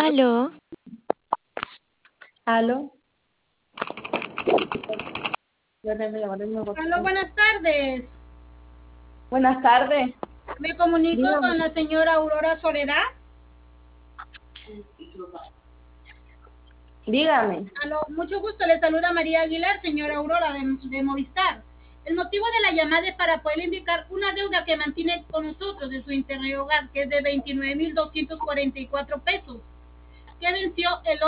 Aló, Aló. Aló, buenas tardes. Buenas tardes. Me comunico Dígame. con la señora Aurora Soledad. Dígame. Aló, mucho gusto. Le saluda María Aguilar, señora Aurora de Movistar. El motivo de la llamada es para poder indicar una deuda que mantiene con nosotros en su internet hogar, que es de 29.244 pesos, que venció el